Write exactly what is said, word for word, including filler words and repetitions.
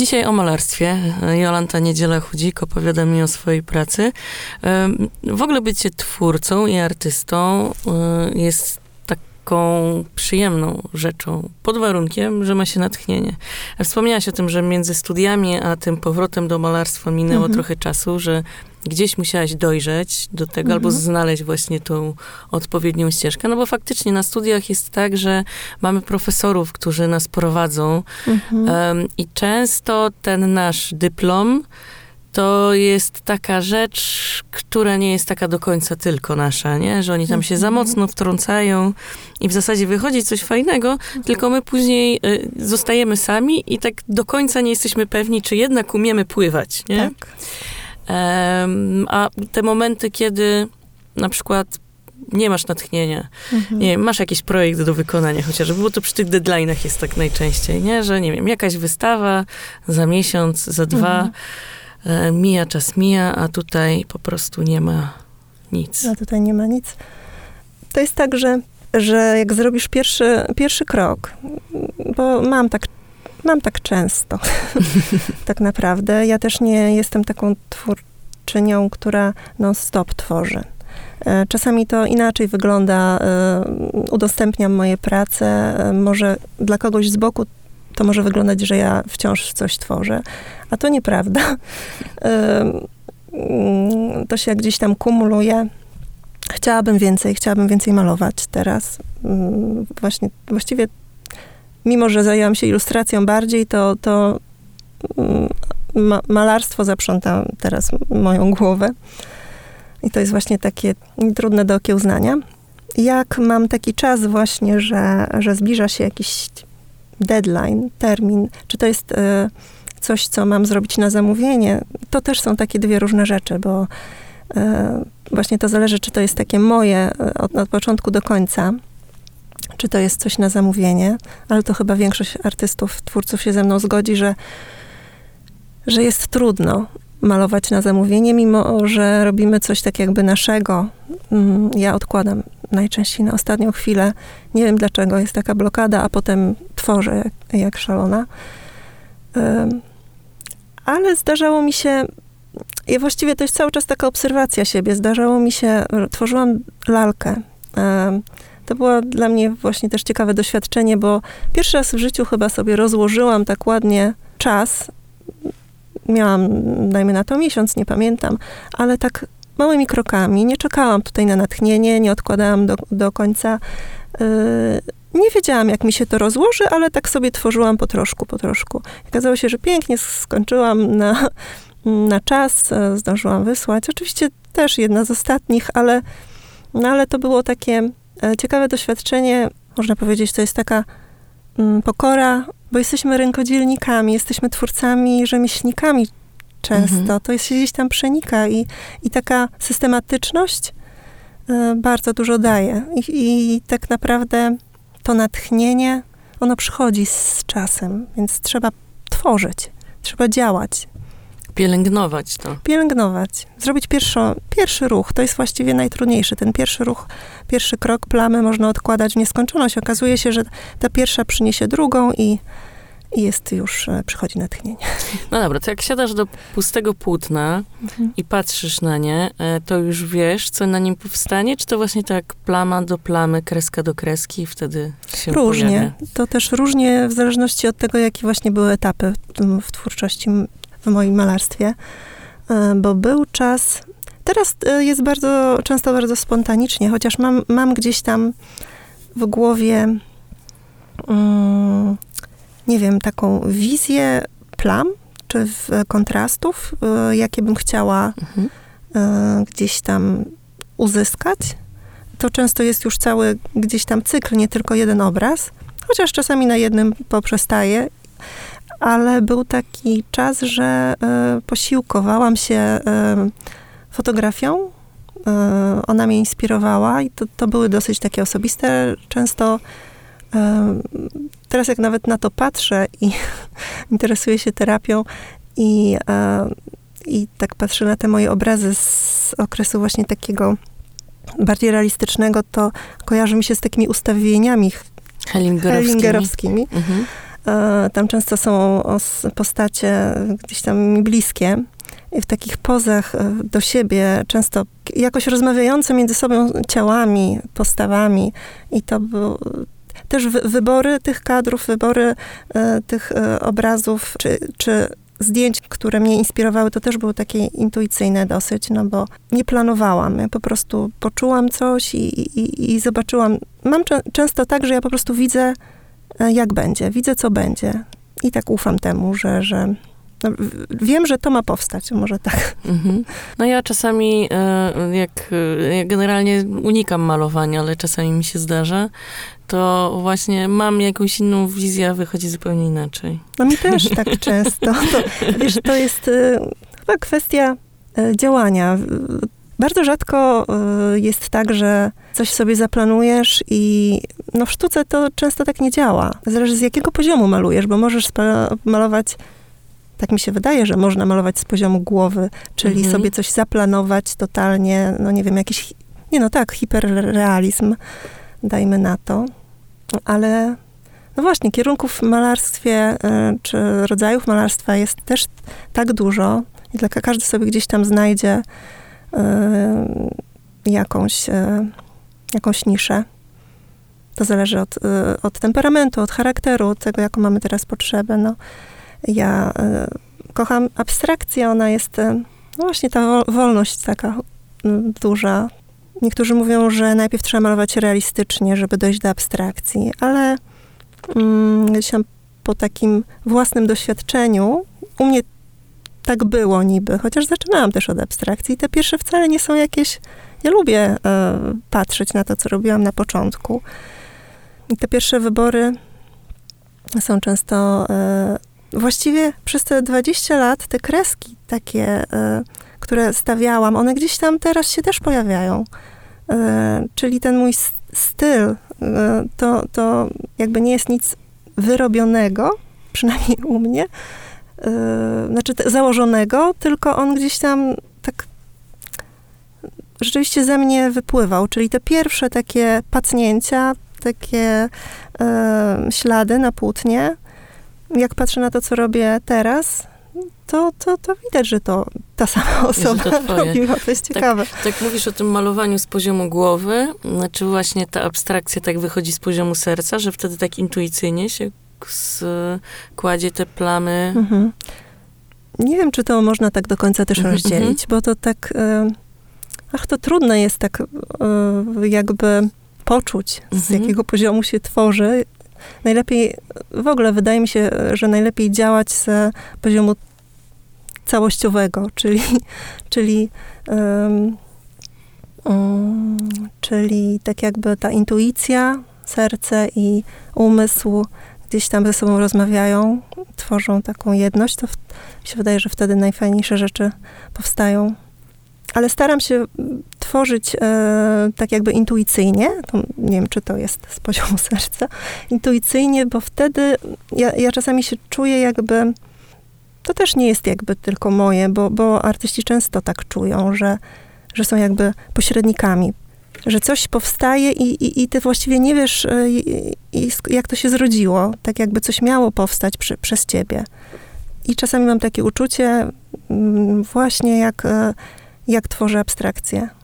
Dzisiaj o malarstwie. Jolanta Niedziela-Chudzik opowiada mi o swojej pracy. W ogóle bycie twórcą i artystą jest taką przyjemną rzeczą, pod warunkiem, że ma się natchnienie. Wspomniałaś o tym, że między studiami a tym powrotem do malarstwa minęło mhm. trochę czasu, że gdzieś musiałaś dojrzeć do tego, mhm. albo znaleźć właśnie tą odpowiednią ścieżkę. No bo faktycznie na studiach jest tak, że mamy profesorów, którzy nas prowadzą mhm. um, i często ten nasz dyplom to jest taka rzecz, która nie jest taka do końca tylko nasza, nie? Że oni tam się za mocno wtrącają i w zasadzie wychodzi coś fajnego, mhm. tylko my później y, zostajemy sami i tak do końca nie jesteśmy pewni, czy jednak umiemy pływać, nie? Tak. Um, a te momenty, kiedy na przykład nie masz natchnienia, mhm. nie wiem, masz jakiś projekt do wykonania chociażby, bo to przy tych deadline'ach jest tak najczęściej, nie? Że nie wiem, jakaś wystawa za miesiąc, za dwa, mhm. e, mija, czas mija, a tutaj po prostu nie ma nic. A tutaj nie ma nic. To jest tak, że, że jak zrobisz pierwszy, pierwszy krok, bo mam tak Mam tak często, tak naprawdę. Ja też nie jestem taką twórczynią, która non-stop tworzy. Czasami to inaczej wygląda. Udostępniam moje prace. Może dla kogoś z boku to może wyglądać, że ja wciąż coś tworzę, a to nieprawda. To się gdzieś tam kumuluje. Chciałabym więcej, chciałabym więcej malować teraz. Właśnie, właściwie mimo że zajęłam się ilustracją bardziej, to, to ma, malarstwo zaprząta teraz moją głowę. I to jest właśnie takie trudne do okiełznania. Jak mam taki czas właśnie, że, że zbliża się jakiś deadline, termin, czy to jest y, coś, co mam zrobić na zamówienie, to też są takie dwie różne rzeczy, bo y, właśnie to zależy, czy to jest takie moje od, od początku do końca, czy to jest coś na zamówienie, ale to chyba większość artystów, twórców się ze mną zgodzi, że, że jest trudno malować na zamówienie, mimo że robimy coś tak jakby naszego. Ja odkładam najczęściej na ostatnią chwilę. Nie wiem dlaczego, jest taka blokada, a potem tworzę jak, jak szalona. Um, ale zdarzało mi się, ja właściwie to jest cały czas taka obserwacja siebie, zdarzało mi się, tworzyłam lalkę. Um, To było dla mnie właśnie też ciekawe doświadczenie, bo pierwszy raz w życiu chyba sobie rozłożyłam tak ładnie czas. Miałam, dajmy na to miesiąc, nie pamiętam, ale tak małymi krokami. Nie czekałam tutaj na natchnienie, nie odkładałam do, do końca. Yy, nie wiedziałam, jak mi się to rozłoży, ale tak sobie tworzyłam po troszku, po troszku. Okazało się, że pięknie skończyłam na, na czas, zdążyłam wysłać. Oczywiście też jedna z ostatnich, ale, no ale to było takie ciekawe doświadczenie, można powiedzieć, to jest taka mm, pokora, bo jesteśmy rękodzielnikami, jesteśmy twórcami, rzemieślnikami często. Mhm. To jest, się gdzieś tam przenika i, i taka systematyczność y, bardzo dużo daje. I, I tak naprawdę to natchnienie, ono przychodzi z czasem, więc trzeba tworzyć, trzeba działać. Pielęgnować to. Pielęgnować. Zrobić pierwszo, pierwszy ruch. To jest właściwie najtrudniejszy. Ten pierwszy ruch, pierwszy krok, plamy można odkładać w nieskończoność. Okazuje się, że ta pierwsza przyniesie drugą i, i jest już, przychodzi natchnienie. No dobra, to jak siadasz do pustego płótna mhm. i patrzysz na nie, to już wiesz, co na nim powstanie? Czy to właśnie tak plama do plamy, kreska do kreski i wtedy się Różnie. pojawia? To też różnie w zależności od tego, jakie właśnie były etapy w, w twórczości w moim malarstwie, bo był czas, teraz jest bardzo, często bardzo spontanicznie, chociaż mam, mam gdzieś tam w głowie, um, nie wiem, taką wizję plam, czy w, kontrastów, jakie bym chciała mhm. gdzieś tam uzyskać. To często jest już cały gdzieś tam cykl, nie tylko jeden obraz, chociaż czasami na jednym poprzestaję. Ale był taki czas, że y, posiłkowałam się y, fotografią. Y, ona mnie inspirowała i to, to były dosyć takie osobiste. Często y, teraz jak nawet na to patrzę i interesuję się terapią i, y, i tak patrzę na te moje obrazy z okresu właśnie takiego bardziej realistycznego, to kojarzy mi się z takimi ustawieniami Hellingerowskimi. Hellingerowskimi. Mhm. e, tam często są os, postacie gdzieś tam mi bliskie i w takich pozach e, do siebie, często jakoś rozmawiające między sobą ciałami, postawami i to był też wy, wybory tych kadrów, wybory e, tych e, obrazów, czy, czy zdjęć, które mnie inspirowały, to też były takie intuicyjne dosyć, no bo nie planowałam. Ja po prostu poczułam coś i, i, i zobaczyłam. Mam cze- często tak, że ja po prostu widzę, jak będzie. Widzę, co będzie. I tak ufam temu, że, że no, wiem, że to ma powstać. Może tak. Mhm. No ja czasami, jak ja generalnie unikam malowania, ale czasami mi się zdarza, to właśnie mam jakąś inną wizję, a wychodzi zupełnie inaczej. No mi też tak często. To, wiesz, to jest y, chyba kwestia y, działania. Bardzo rzadko y, jest tak, że coś sobie zaplanujesz i no w sztuce to często tak nie działa. Zależy z jakiego poziomu malujesz, bo możesz spa- malować, tak mi się wydaje, że można malować z poziomu głowy, czyli mhm. sobie coś zaplanować totalnie, no nie wiem, jakiś, nie no tak, hiperrealizm, dajmy na to. Ale no właśnie, kierunków w malarstwie, y, czy rodzajów malarstwa jest też tak dużo i dla każdy sobie gdzieś tam znajdzie y, jakąś, y, jakąś niszę. To zależy od, y, od temperamentu, od charakteru, od tego, jaką mamy teraz potrzebę. No, ja y, kocham abstrakcję, ona jest, y, no właśnie ta wo- wolność taka y, duża. Niektórzy mówią, że najpierw trzeba malować realistycznie, żeby dojść do abstrakcji, ale mm, gdzieś tam po takim własnym doświadczeniu, u mnie tak było niby, chociaż zaczynałam też od abstrakcji. Te pierwsze wcale nie są jakieś... Ja lubię y, patrzeć na to, co robiłam na początku. I te pierwsze wybory są często... Y, właściwie przez te dwadzieścia lat te kreski takie... Y, które stawiałam, one gdzieś tam teraz się też pojawiają. E, czyli ten mój styl, e, to, to jakby nie jest nic wyrobionego, przynajmniej u mnie, e, znaczy te, założonego, tylko on gdzieś tam tak rzeczywiście ze mnie wypływał. Czyli te pierwsze takie pacnięcia, takie e, ślady na płótnie, jak patrzę na to, co robię teraz, to, to, to widać, że to ta sama osoba to robiła. To jest ciekawe. Tak, tak mówisz o tym malowaniu z poziomu głowy, znaczy właśnie ta abstrakcja tak wychodzi z poziomu serca, że wtedy tak intuicyjnie się kładzie te plamy. Mhm. Nie wiem, czy to można tak do końca też mhm, rozdzielić, bo to tak, ach, to trudno jest tak jakby poczuć, z mhm. jakiego poziomu się tworzy. Najlepiej, w ogóle wydaje mi się, że najlepiej działać z poziomu całościowego, czyli, czyli, um, um, czyli tak jakby ta intuicja, serce i umysł gdzieś tam ze sobą rozmawiają, tworzą taką jedność, to w, mi się wydaje, że wtedy najfajniejsze rzeczy powstają. Ale staram się tworzyć e, tak jakby intuicyjnie, to nie wiem, czy to jest z poziomu serca, intuicyjnie, bo wtedy ja, ja czasami się czuję jakby, to też nie jest jakby tylko moje, bo, bo artyści często tak czują, że, że są jakby pośrednikami, że coś powstaje i, i, i ty właściwie nie wiesz, i, i, jak to się zrodziło, tak jakby coś miało powstać przy, przez ciebie. I czasami mam takie uczucie właśnie jak... jak tworzę abstrakcję.